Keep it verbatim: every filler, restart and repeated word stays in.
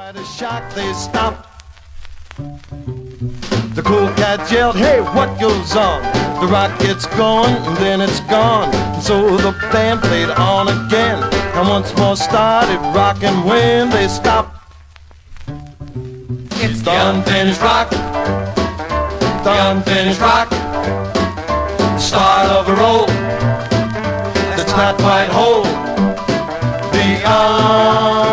Quite a shock, they stopped. The cool cat yelled, hey, what goes on? The rock gets going and then it's gone. And so the band played on again and once more started rocking when they stopped. It's the unfinished rock, the unfinished rock, the start of a roll that's not quite whole. The